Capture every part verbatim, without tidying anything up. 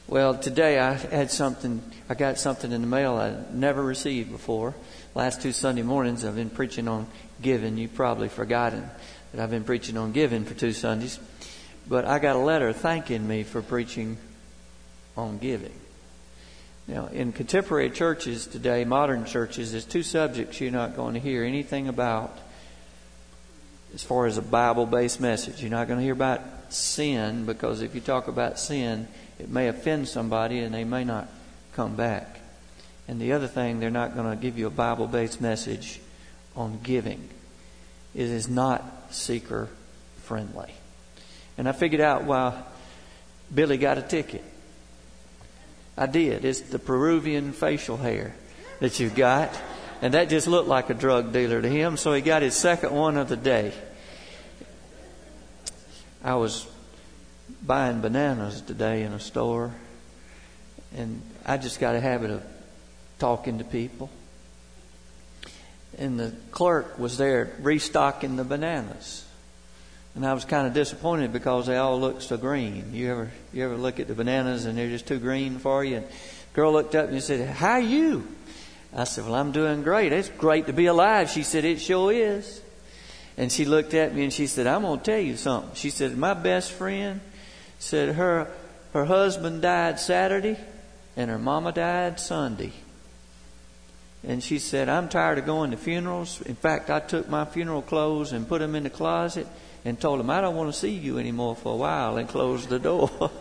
Well, today I had something, I got something in the mail I never received before. Last two Sunday mornings I've been preaching on giving. You've probably forgotten that I've been preaching on giving for two Sundays. But I got a letter thanking me for preaching on giving. Now, in contemporary churches today, modern churches, there's two subjects you're not going to hear anything about as far as a Bible-based message. You're not going to hear about sin, because if you talk about sin, it may offend somebody and they may not come back. And the other thing, they're not going to give you a Bible-based message on giving. It is not seeker-friendly. And I figured out why Billy got a ticket. I did. It's the Peruvian facial hair that you've got. And that just looked like a drug dealer to him, so he got his second one of the day. I was buying bananas today in a store, and I just got a habit of talking to people. And the clerk was there restocking the bananas. And I was kind of disappointed because they all looked so green. You ever you ever look at the bananas and they're just too green for you? And the girl looked up and said, "How are you?" I said, "Well, I'm doing great. It's great to be alive." She said, "It sure is." And she looked at me and she said, "I'm going to tell you something." She said, "My best friend said her her husband died Saturday and her mama died Sunday. And she said, I'm tired of going to funerals. In fact, I took my funeral clothes and put them in the closet and told them, I don't want to see you anymore for a while, and closed the door."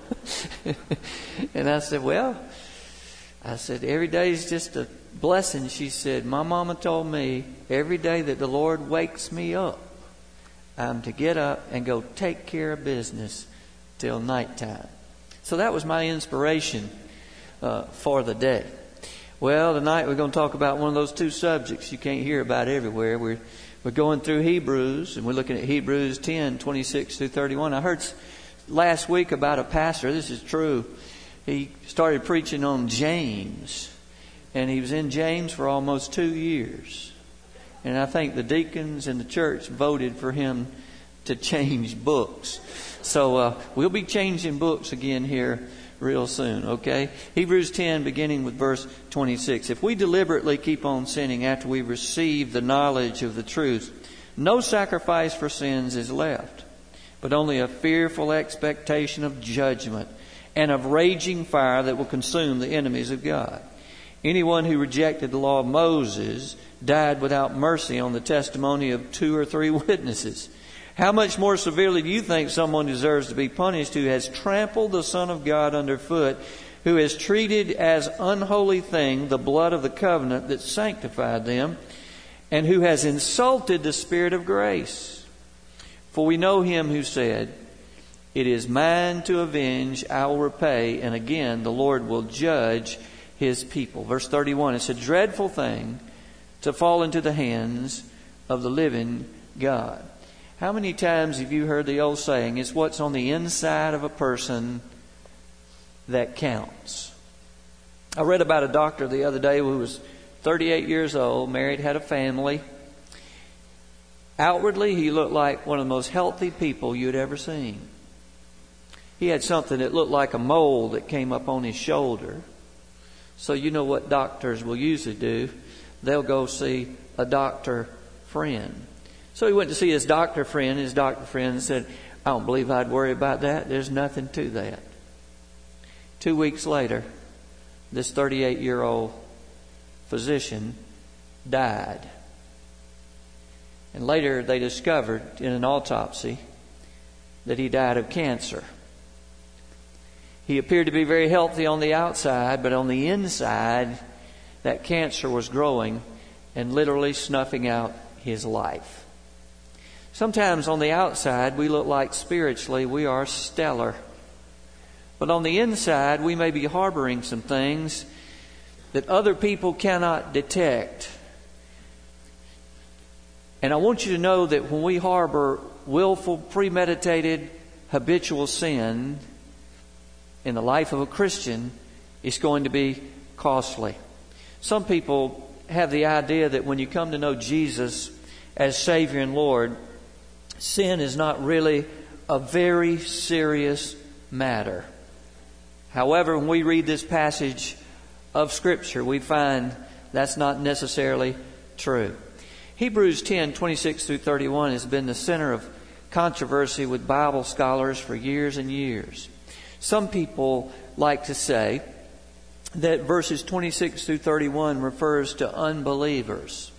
And I said, well, I said, every day is just a blessing. She said, my mama told me every day that the Lord wakes me up, I'm to get up and go take care of business till nighttime. So that was my inspiration uh, for the day. Well, tonight we're going to talk about one of those two subjects you can't hear about everywhere. We're we're going through Hebrews, and we're looking at Hebrews ten, twenty-six through thirty-one. I heard last week about a pastor. This is true. He started preaching on James, and he was in James for almost two years. And I think the deacons in the church voted for him to change books. So uh, we'll be changing books again here real soon, okay? Hebrews ten, beginning with verse twenty-six. If we deliberately keep on sinning after we've received the knowledge of the truth, no sacrifice for sins is left, but only a fearful expectation of judgment and of raging fire that will consume the enemies of God. Anyone who rejected the law of Moses died without mercy on the testimony of two or three witnesses. How much more severely do you think someone deserves to be punished who has trampled the Son of God underfoot, who has treated as unholy thing the blood of the covenant that sanctified them, and who has insulted the Spirit of grace? For we know him who said, it is mine to avenge, I will repay, and again the Lord will judge his people. Verse thirty-one, it's a dreadful thing to fall into the hands of the living God. How many times have you heard the old saying, it's what's on the inside of a person that counts? I read about a doctor the other day who was thirty-eight years old, married, had a family. Outwardly, he looked like one of the most healthy people you'd ever seen. He had something that looked like a mole that came up on his shoulder. So you know what doctors will usually do. They'll go see a doctor friend. So he went to see his doctor friend. His doctor friend said, I don't believe I'd worry about that. There's nothing to that. Two weeks later, this thirty-eight-year-old physician died. And later they discovered in an autopsy that he died of cancer. He appeared to be very healthy on the outside, but on the inside, that cancer was growing and literally snuffing out his life. Sometimes on the outside, we look like spiritually we are stellar. But on the inside, we may be harboring some things that other people cannot detect. And I want you to know that when we harbor willful, premeditated, habitual sin in the life of a Christian, it's going to be costly. Some people have the idea that when you come to know Jesus as Savior and Lord, sin is not really a very serious matter. However, when we read this passage of Scripture, we find that's not necessarily true. Hebrews ten, twenty-six through thirty-one has been the center of controversy with Bible scholars for years and years. Some people like to say that verses twenty-six through thirty-one refers to unbelievers.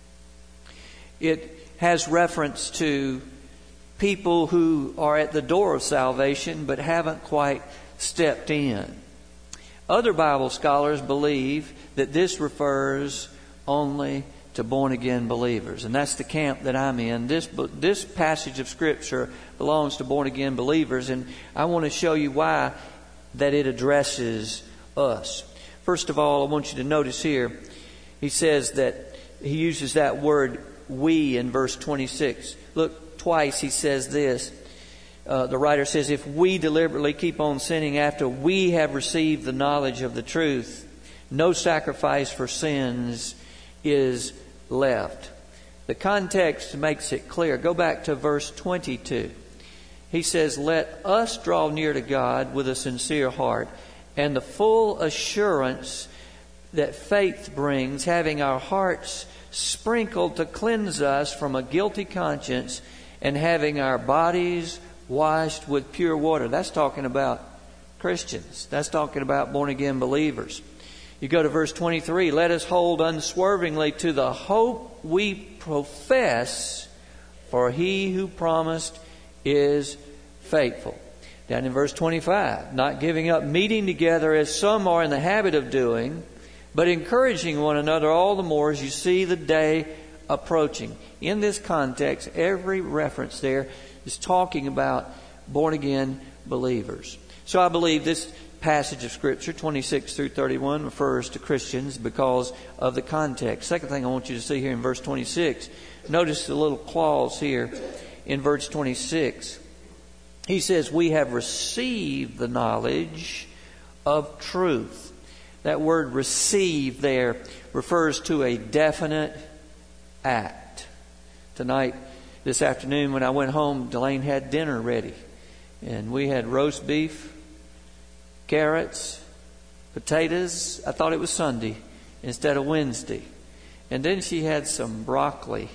It has reference to people who are at the door of salvation but haven't quite stepped in. Other Bible scholars believe that this refers only to born-again believers. And that's the camp that I'm in. This, this passage of Scripture belongs to born-again believers, and I want to show you why that it addresses us. First of all, I want you to notice here, he says that he uses that word we in verse twenty-six. Look, twice he says this. Uh, the writer says, if we deliberately keep on sinning after we have received the knowledge of the truth, no sacrifice for sins is left. The context makes it clear. Go back to verse twenty-two. He says, let us draw near to God with a sincere heart and the full assurance that faith brings, having our hearts sprinkled to cleanse us from a guilty conscience and having our bodies washed with pure water. That's talking about Christians. That's talking about born-again believers. You go to verse twenty-three. Let us hold unswervingly to the hope we profess, for he who promised is faithful. Down in verse twenty-five. Not giving up meeting together as some are in the habit of doing, but encouraging one another all the more as you see the day approaching. In this context, every reference there is talking about born-again believers. So I believe this passage of Scripture, twenty-six through thirty-one, refers to Christians because of the context. Second thing I want you to see here in verse twenty-six, notice the little clause here in verse twenty-six. He says, we have received the knowledge of truth. That word receive there refers to a definite act. Tonight, this afternoon when I went home, Delane had dinner ready. And we had roast beef, carrots, potatoes. I thought it was Sunday instead of Wednesday. And then she had some broccoli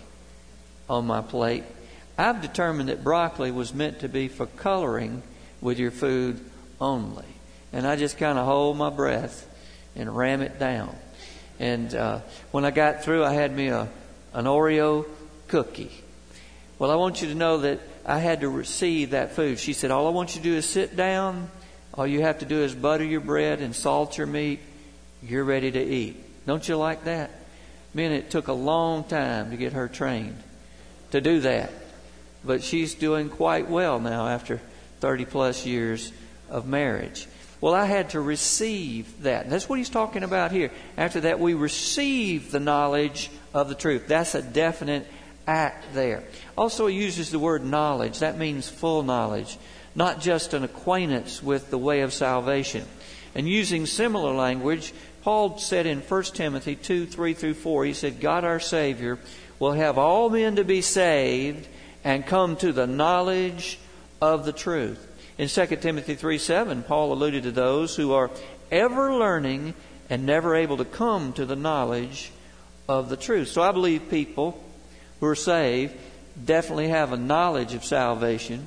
on my plate. I've determined that broccoli was meant to be for coloring with your food only. And I just kind of hold my breath and ram it down. And uh, when I got through, I had me a an Oreo cookie. Well, I want you to know that I had to receive that food. She said, all I want you to do is sit down. All you have to do is butter your bread and salt your meat. You're ready to eat. Don't you like that? Man, it took a long time to get her trained to do that. But she's doing quite well now after thirty plus years of marriage. Well, I had to receive that. And that's what he's talking about here. After that, we receive the knowledge of the truth. That's a definite act there. Also, he uses the word knowledge. That means full knowledge, not just an acquaintance with the way of salvation. And using similar language, Paul said in First Timothy two, three through four, he said, God our Savior will have all men to be saved and come to the knowledge of the truth. In Second Timothy three, seven, Paul alluded to those who are ever learning and never able to come to the knowledge of the truth. So I believe people who are saved definitely have a knowledge of salvation.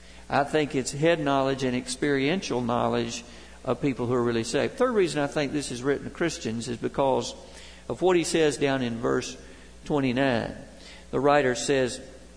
I think it's head knowledge and experiential knowledge of people who are really saved. Third reason I think this is written to Christians is because of what he says down in verse twenty-nine. The writer says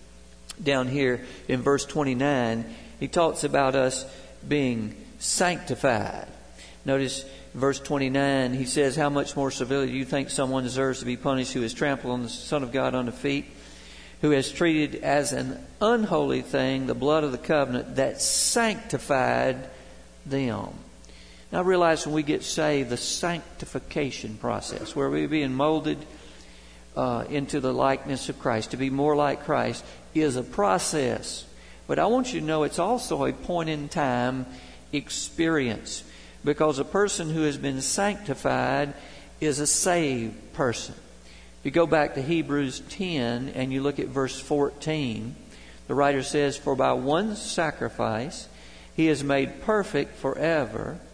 down here in verse twenty-nine, he talks about us being sanctified. Notice verse twenty-nine, he says, how much more severely do you think someone deserves to be punished who has trampled on the Son of God under feet, who has treated as an unholy thing the blood of the covenant that sanctified them? Now I realize when we get saved, the sanctification process, where we're being molded uh, into the likeness of Christ, to be more like Christ, is a process. But I want you to know it's also a point in time experience, because a person who has been sanctified is a saved person. If you go back to Hebrews ten and you look at verse fourteen, the writer says, for by one sacrifice he is made perfect forever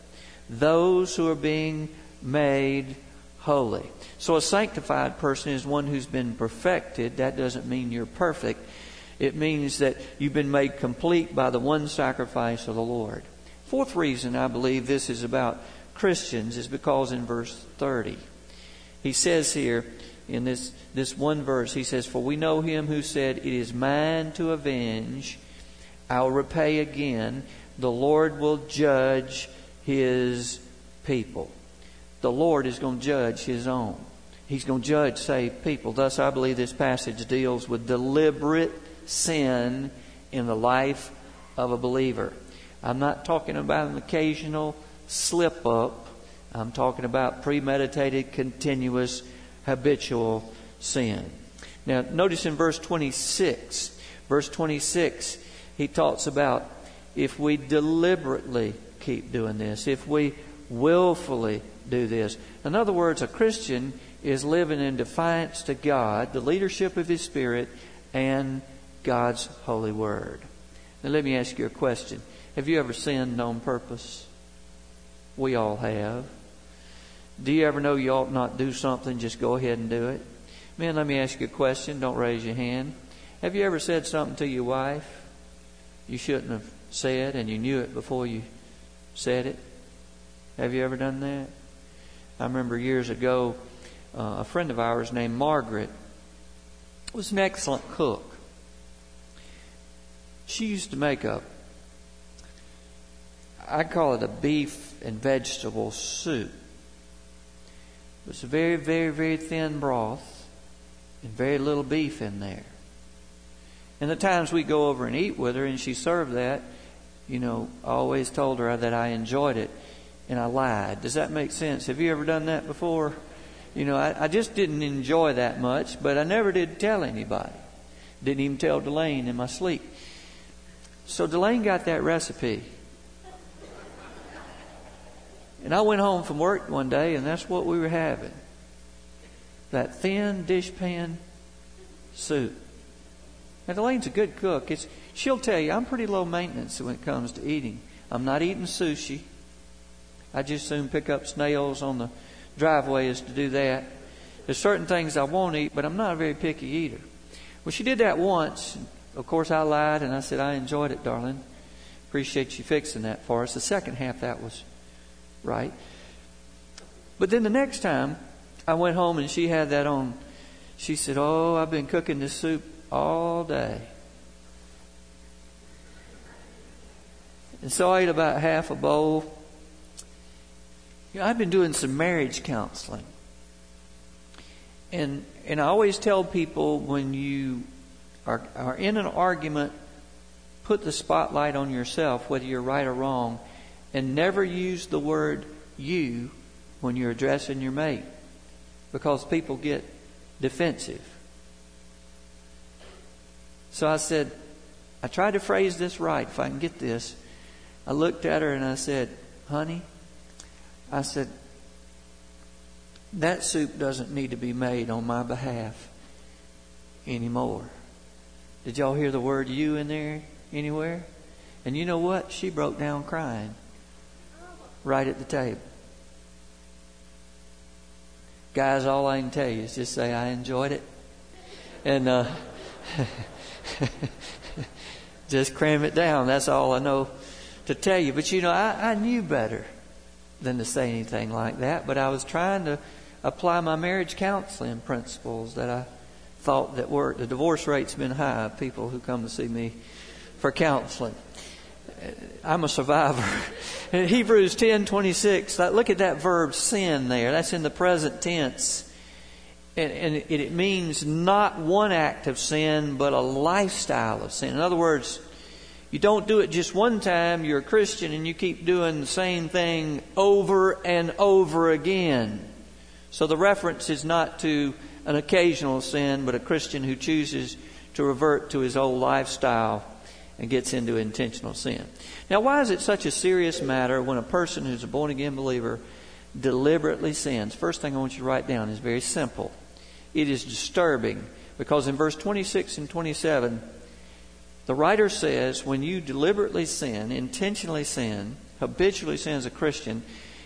those who are being made holy. So a sanctified person is one who's been perfected. That doesn't mean you're perfect. It means that you've been made complete by the one sacrifice of the Lord. Fourth reason I believe this is about Christians is because in verse thirty, he says here in this, this one verse, he says, "For we know him who said, 'It is mine to avenge, I'll repay again. The Lord will judge his people.'" The Lord is going to judge his own. He's going to judge saved people. Thus, I believe this passage deals with deliberate sin in the life of a believer. I'm not talking about an occasional slip up. I'm talking about premeditated, continuous, habitual sin. Now, notice in verse twenty-six, verse twenty-six, he talks about if we deliberately keep doing this, if we willfully do this. In other words, a Christian is living in defiance to God, the leadership of His Spirit, and God's holy word. Now let me ask you a question. Have you ever sinned on purpose? We all have. Do you ever know you ought not do something? Just go ahead and do it. Man, let me ask you a question. Don't raise your hand. Have you ever said something to your wife you shouldn't have said and you knew it before you said it? Have you ever done that? I remember years ago, uh, a friend of ours named Margaret was an excellent cook. She used to make a, I call it a beef and vegetable soup. It was a very, very, very thin broth and very little beef in there. And the times we go over and eat with her and she served that, you know, I always told her that I enjoyed it and I lied. Does that make sense? Have you ever done that before? You know, I, I just didn't enjoy that much, but I never did tell anybody. Didn't even tell Delane in my sleep. So Delane got that recipe. And I went home from work one day and that's what we were having. That thin dishpan soup. Now Delane's a good cook. It's, she'll tell you, I'm pretty low maintenance when it comes to eating. I'm not eating sushi. I just soon pick up snails on the driveway as to do that. There's certain things I won't eat, but I'm not a very picky eater. Well, she did that once. Of course, I lied and I said, I enjoyed it, darling. Appreciate you fixing that for us. The second half, that was right. But then the next time I went home and she had that on, she said, oh, I've been cooking this soup all day. And so I ate about half a bowl. You know, I've been doing some marriage counseling. And and I always tell people when you are, are in an argument, put the spotlight on yourself, whether you're right or wrong, and never use the word you when you're addressing your mate, because people get defensive. So I said, I tried to phrase this right, if I can get this. I looked at her and I said, honey, I said, that soup doesn't need to be made on my behalf anymore. Did y'all hear the word you in there anywhere? And you know what? She broke down crying right at the table. Guys, all I can tell you is just say I enjoyed it. And uh, just cram it down. That's all I know to tell you. But you know, I, I knew better than to say anything like that. But I was trying to apply my marriage counseling principles that I thought that worked. The divorce rate's been high of people who come to see me for counseling. I'm a survivor. In Hebrews ten twenty-six, look at that verb sin there. That's in the present tense. And, and it, it means not one act of sin, but a lifestyle of sin. In other words, you don't do it just one time. You're a Christian and you keep doing the same thing over and over again. So the reference is not to an occasional sin, but a Christian who chooses to revert to his old lifestyle and gets into intentional sin. Now, why is it such a serious matter when a person who's a born-again believer deliberately sins? First thing I want you to write down is very simple. It is disturbing because in verse twenty-six and twenty-seven, the writer says when you deliberately sin, intentionally sin, habitually sin as a Christian,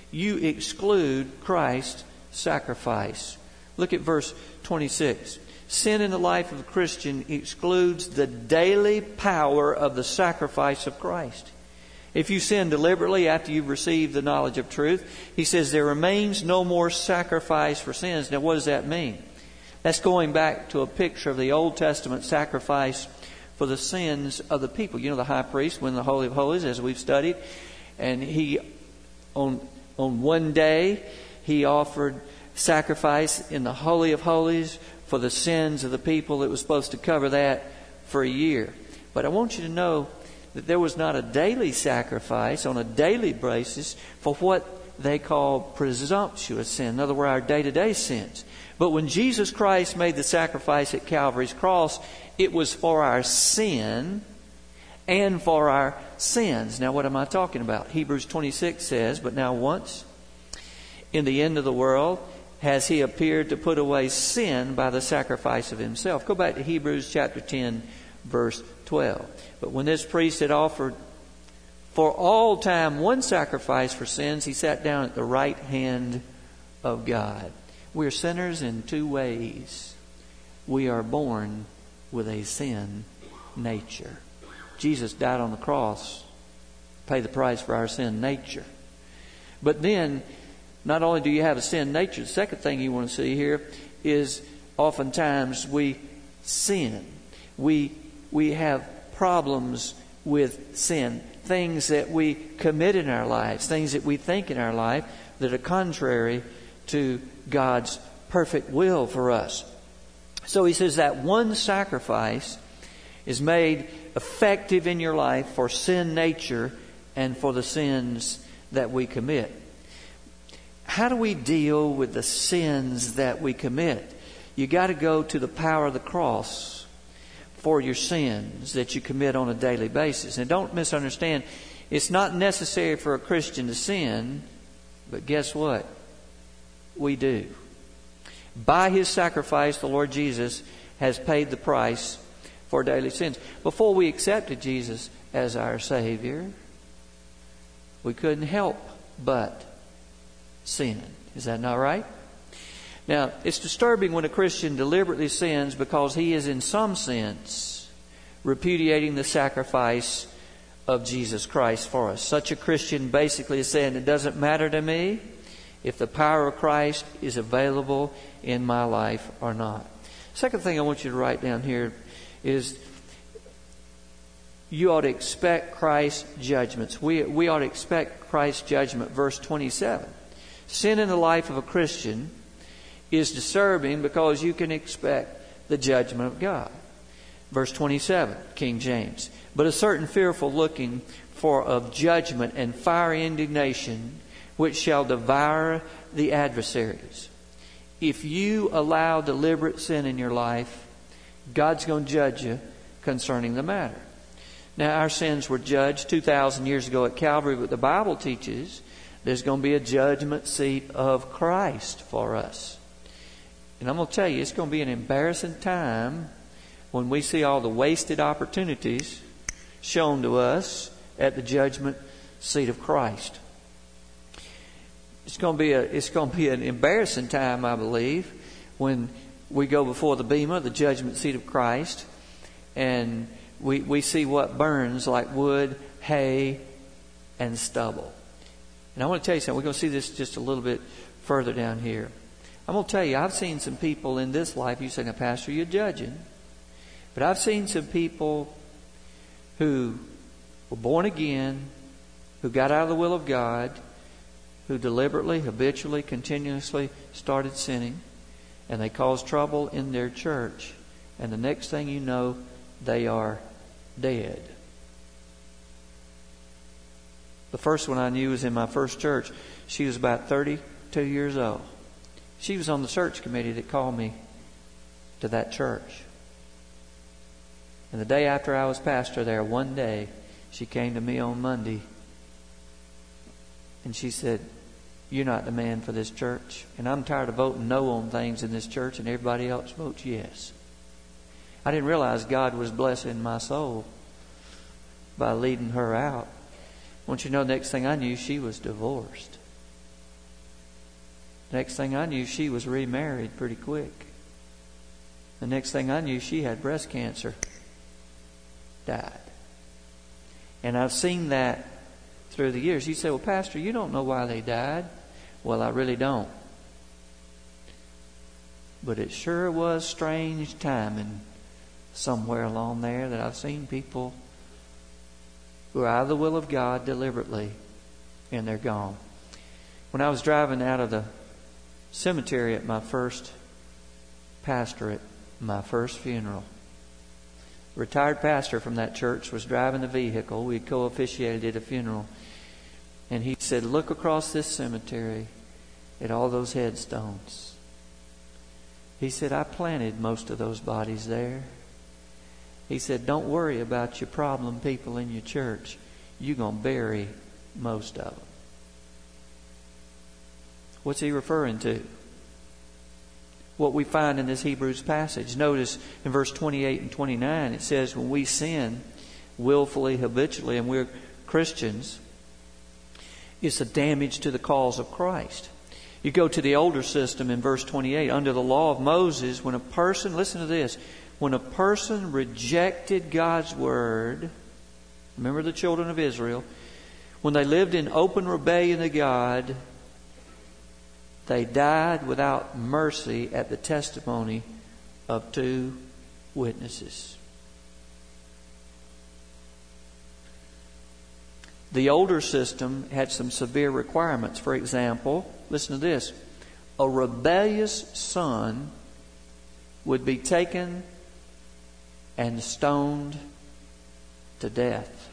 you exclude Christ's sacrifice. Look at verse twenty-six. Sin in the life of a Christian excludes the daily power of the sacrifice of Christ. If you sin deliberately after you've received the knowledge of truth, he says there remains no more sacrifice for sins. Now what does that mean? That's going back to a picture of the Old Testament sacrifice for the sins of the people. You know, the high priest went in the Holy of Holies, as we've studied, and he, on, on one day, he offered sacrifice in the Holy of Holies for the sins of the people. It was supposed to cover that for a year. But I want you to know that there was not a daily sacrifice on a daily basis for what they call presumptuous sin. In other words, our day-to-day sins. But when Jesus Christ made the sacrifice at Calvary's cross, it was for our sin and for our sins. Now, what am I talking about? Hebrews twenty-six says, "But now once, in the end of the world, has He appeared to put away sin by the sacrifice of Himself." Go back to Hebrews chapter ten, verse twelve. "But when this priest had offered for all time one sacrifice for sins, He sat down at the right hand of God." We are sinners in two ways. We are born with a sin nature. Jesus died on the cross, paid the price for our sin nature. But then, not only do you have a sin nature, the second thing you want to see here is oftentimes we sin. We, we have problems with sin. Things that we commit in our lives, things that we think in our life that are contrary to God's perfect will for us. So he says that one sacrifice is made effective in your life for sin nature and for the sins that we commit. How do we deal with the sins that we commit? You got to go to the power of the cross for your sins that you commit on a daily basis. And don't misunderstand, it's not necessary for a Christian to sin, but guess what? We do. By His sacrifice, the Lord Jesus has paid the price for daily sins. Before we accepted Jesus as our Savior, we couldn't help but sin. Is that not right? Now, it's disturbing when a Christian deliberately sins because he is in some sense repudiating the sacrifice of Jesus Christ for us. Such a Christian basically is saying, it doesn't matter to me if the power of Christ is available in my life or not. Second thing I want you to write down here is you ought to expect Christ's judgments. We, we ought to expect Christ's judgment. Verse twenty-seven. Sin in the life of a Christian is disturbing because you can expect the judgment of God. Verse twenty-seven, King James. But a certain fearful looking for of judgment and fiery indignation, which shall devour the adversaries. If you allow deliberate sin in your life, God's going to judge you concerning the matter. Now, our sins were judged two thousand years ago at Calvary, but the Bible teaches there's going to be a judgment seat of Christ for us. And I'm going to tell you, it's going to be an embarrassing time when we see all the wasted opportunities shown to us at the judgment seat of Christ. It's going to be a, it's going to be an embarrassing time, I believe, when we go before the bema, the judgment seat of Christ, and we, we see what burns like wood, hay, and stubble. And I want to tell you something. We're going to see this just a little bit further down here. I'm going to tell you, I've seen some people in this life, you say, now, Pastor, you're judging. But I've seen some people who were born again, who got out of the will of God, who deliberately, habitually, continuously started sinning, and they caused trouble in their church. And the next thing you know, they are dead. The first one I knew was in my first church. She was about thirty-two years old. She was on the search committee that called me to that church. And the day after I was pastor there, one day, she came to me on Monday and she said, "You're not the man for this church. And I'm tired of voting no on things in this church and everybody else votes yes." I didn't realize God was blessing my soul by leading her out. I want you to know, the next thing I knew, she was divorced. Next thing I knew, she was remarried pretty quick. The next thing I knew, she had breast cancer. Died. And I've seen that through the years. You say, well, Pastor, you don't know why they died. Well, I really don't. But it sure was strange timing somewhere along there that I've seen people who are out of the will of God deliberately, and they're gone. When I was driving out of the cemetery at my first pastorate, my first funeral, a retired pastor from that church was driving the vehicle. We co-officiated a funeral. And he said, look across this cemetery at all those headstones. He said, I planted most of those bodies there. He said, don't worry about your problem people in your church. You're going to bury most of them. What's he referring to? What we find in this Hebrews passage. Notice in verse twenty-eight and twenty-nine, it says, when we sin willfully, habitually, and we're Christians, it's a damage to the cause of Christ. You go to the older system in verse twenty-eight. Under the law of Moses, when a person, listen to this, when a person rejected God's word, remember the children of Israel, when they lived in open rebellion to God, they died without mercy at the testimony of two witnesses. The older system had some severe requirements. For example, listen to this. A rebellious son would be taken and stoned to death.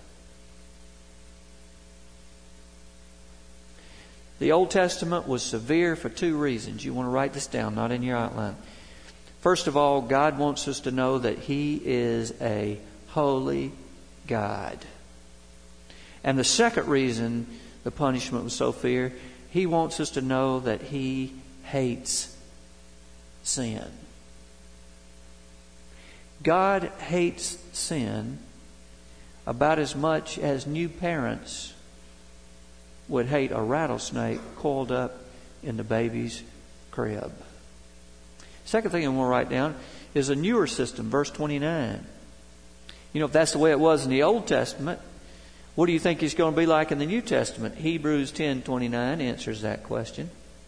The Old Testament was severe for two reasons. You want to write this down, not in your outline. First of all, God wants us to know that He is a holy God. And the second reason the punishment was so severe, He wants us to know that He hates sin. God hates sin about as much as new parents would hate a rattlesnake coiled up in the baby's crib. Second thing I want to write down is a newer system, verse twenty-nine. You know, if that's the way it was in the Old Testament, what do you think it's going to be like in the New Testament? Hebrews ten twenty-nine answers that question.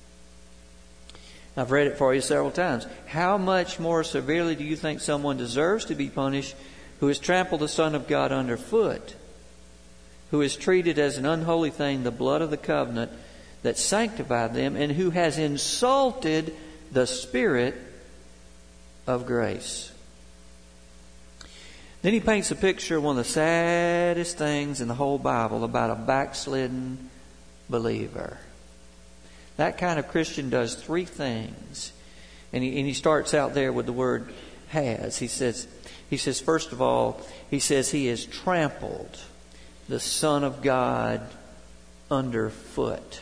I've read it for you several times. How much more severely do you think someone deserves to be punished who has trampled the Son of God underfoot, who has treated as an unholy thing the blood of the covenant that sanctified them, and who has insulted the Spirit of grace? Then he paints a picture of one of the saddest things in the whole Bible about a backslidden believer. That kind of Christian does three things. And he, and he starts out there with the word has. He says, he says, first of all, he says he has trampled the Son of God underfoot.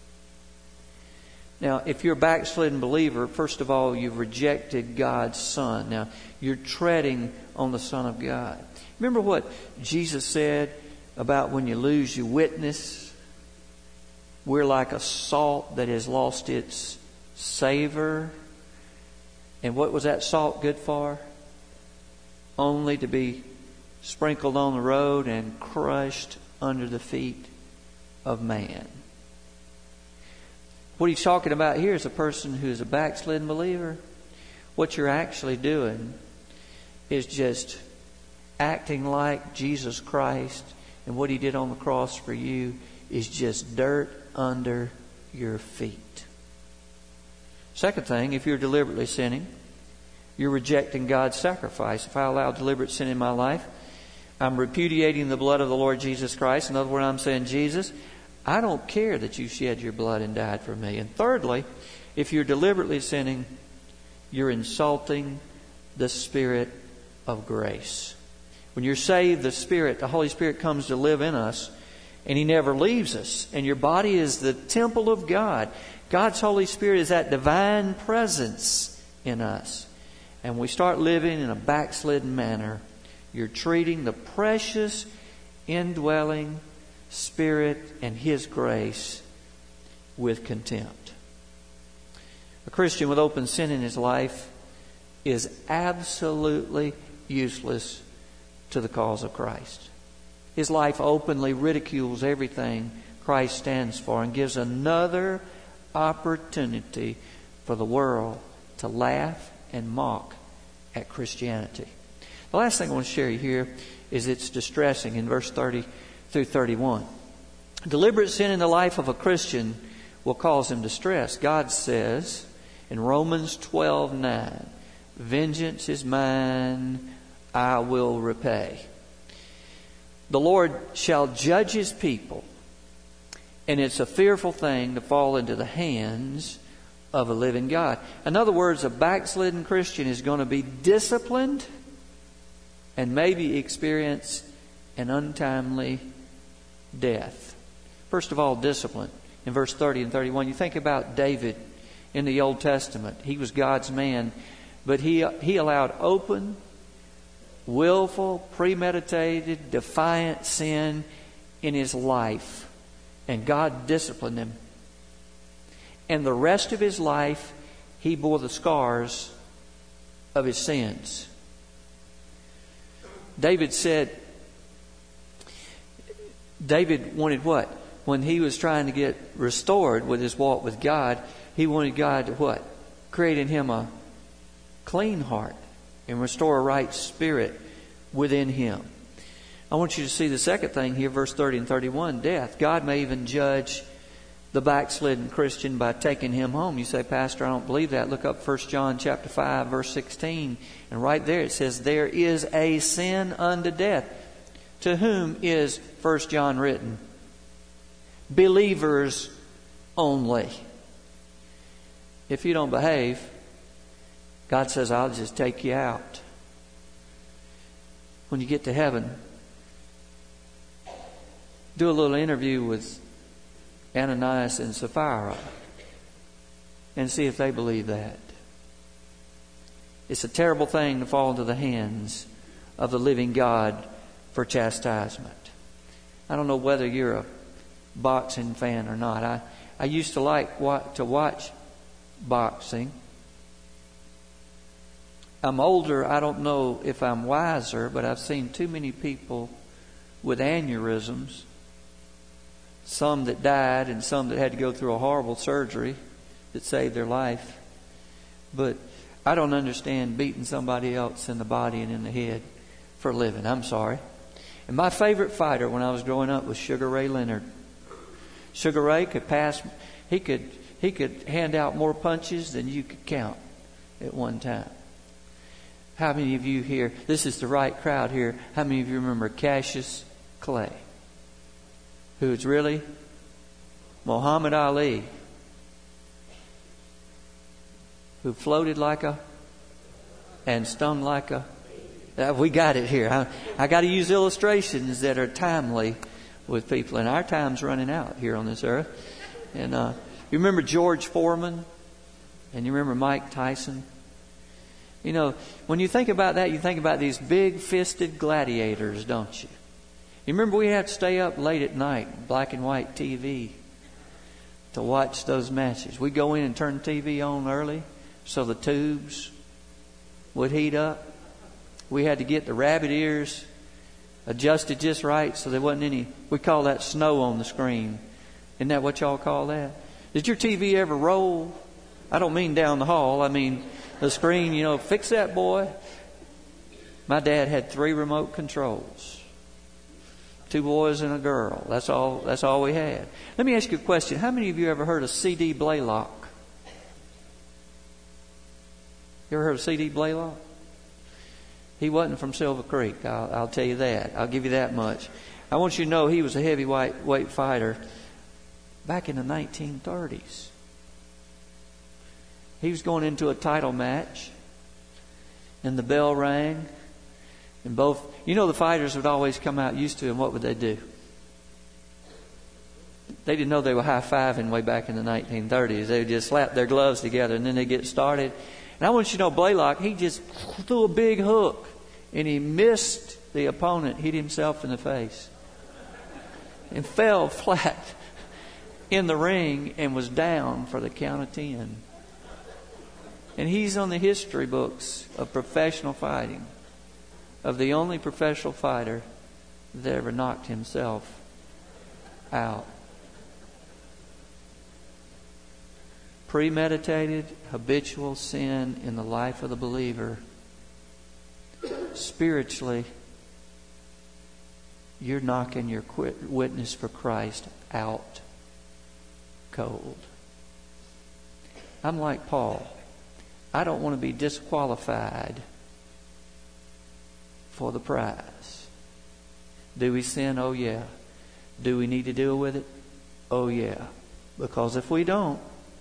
Now, if you're a backslidden believer, first of all, you've rejected God's Son. Now, you're treading on the Son of God. Remember what Jesus said about when you lose your witness? We're like a salt that has lost its savor. And what was that salt good for? Only to be sprinkled on the road and crushed under the feet of man. What he's talking about here is a person who is a backslidden believer. What you're actually doing is just acting like Jesus Christ, and what He did on the cross for you is just dirt under your feet. Second thing, if you're deliberately sinning, you're rejecting God's sacrifice. If I allow deliberate sin in my life, I'm repudiating the blood of the Lord Jesus Christ. In other words, I'm saying, Jesus, I don't care that you shed your blood and died for me. And thirdly, if you're deliberately sinning, you're insulting the Spirit of grace. When you're saved, the Spirit, the Holy Spirit comes to live in us, and He never leaves us. And your body is the temple of God. God's Holy Spirit is that divine presence in us. And we start living in a backslidden manner. You're treating the precious indwelling Spirit and His grace with contempt. A Christian with open sin in his life is absolutely useless to the cause of Christ. His life openly ridicules everything Christ stands for and gives another opportunity for the world to laugh and mock at Christianity. The last thing I want to share you here is it's distressing in verse thirty through thirty-one. Deliberate sin in the life of a Christian will cause him distress. God says in Romans twelve nine, vengeance is mine, I will repay. The Lord shall judge His people, and it's a fearful thing to fall into the hands of a living God. In other words, a backslidden Christian is going to be disciplined and maybe experience an untimely death. First of all, discipline. In verse thirty and thirty-one, you think about David in the Old Testament. He was God's man, but he, he allowed open, willful, premeditated, defiant sin in his life. And God disciplined him. And the rest of his life, he bore the scars of his sins. David said, David wanted what? When he was trying to get restored with his walk with God, he wanted God to what? Create in him a clean heart and restore a right spirit within him. I want you to see the second thing here, verse thirty and thirty-one, death. God may even judge the backslidden Christian by taking him home. You say, Pastor, I don't believe that. Look up First John chapter five, verse sixteen. And right there it says, there is a sin unto death. To whom is First John written? Believers only. If you don't behave, God says, I'll just take you out. When you get to heaven, do a little interview with Ananias and Sapphira and see if they believe that. It's a terrible thing to fall into the hands of the living God for chastisement. I don't know whether you're a boxing fan or not. I, I used to like what, to watch boxing. I'm older. I don't know if I'm wiser, but I've seen too many people with aneurysms. Some that died and some that had to go through a horrible surgery that saved their life. But I don't understand beating somebody else in the body and in the head for a living. I'm sorry. And my favorite fighter when I was growing up was Sugar Ray Leonard. Sugar Ray could pass, he could he could hand out more punches than you could count at one time. How many of you here, this is the right crowd here, how many of you remember Cassius Clay? Who's really Muhammad Ali, who floated like a and stung like a. Uh, we got it here. I, I got to use illustrations that are timely with people, and our time's running out here on this earth. And uh, you remember George Foreman, and you remember Mike Tyson. You know, when you think about that, you think about these big-fisted gladiators, don't you? You remember we had to stay up late at night, black and white T V, to watch those matches. We'd go in and turn the T V on early so the tubes would heat up. We had to get the rabbit ears adjusted just right so there wasn't any, we call that snow on the screen. Isn't that what y'all call that? Did your T V ever roll? I don't mean down the hall. I mean the screen, you know, fix that, boy. My dad had three remote controls. Two boys and a girl. That's all, that's all we had. Let me ask you a question. How many of you ever heard of C D Blaylock? You ever heard of C D Blaylock? He wasn't from Silver Creek. I'll, I'll tell you that. I'll give you that much. I want you to know he was a heavyweight weight fighter back in the nineteen thirties. He was going into a title match, and the bell rang, and both, you know, the fighters would always come out used to, and what would they do? They didn't know they were high-fiving way back in the nineteen thirties. They would just slap their gloves together, and then they get started. And I want you to know, Blaylock, he just threw a big hook, and he missed the opponent, hit himself in the face, and fell flat in the ring and was down for the count of ten. And he's on the history books of professional fighting, of the only professional fighter that ever knocked himself out. Premeditated, habitual sin in the life of the believer. Spiritually, you're knocking your witness for Christ out cold. I'm like Paul. I don't want to be disqualified for the prize. Do we sin? Oh yeah. Do we need to deal with it? Oh yeah. Because if we don't,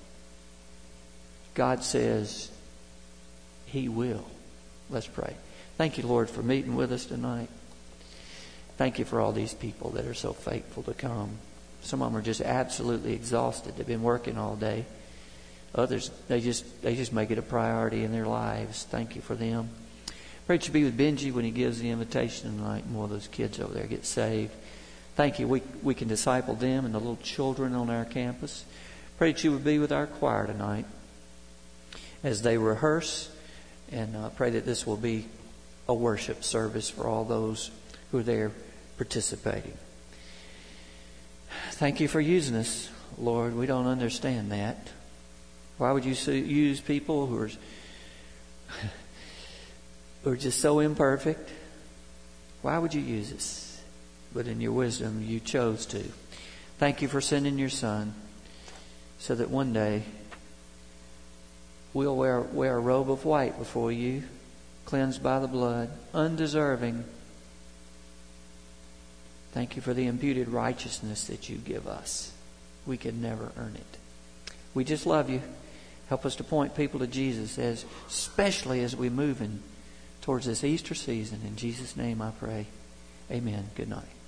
God says He will. Let's pray. Thank you, Lord, for meeting with us tonight. Thank you for all these people that are so faithful to come. Some of them are just absolutely exhausted. They've been working all day. Others, they just they just make it a priority in their lives. Thank you for them. Pray that you be with Benji when he gives the invitation tonight, and more of those kids over there get saved. Thank you. We we can disciple them and the little children on our campus. Pray that you would be with our choir tonight as they rehearse, and uh, pray that this will be a worship service for all those who are there participating. Thank you for using us, Lord. We don't understand that. Why would you use people who are, who are just so imperfect? Why would you use us? But in your wisdom, you chose to. Thank you for sending your Son so that one day we'll wear, wear a robe of white before you, cleansed by the blood, undeserving. Thank you for the imputed righteousness that you give us. We could never earn it. We just love you. Help us to point people to Jesus, as especially as we move in towards this Easter season. In Jesus' name I pray. Amen. Good night.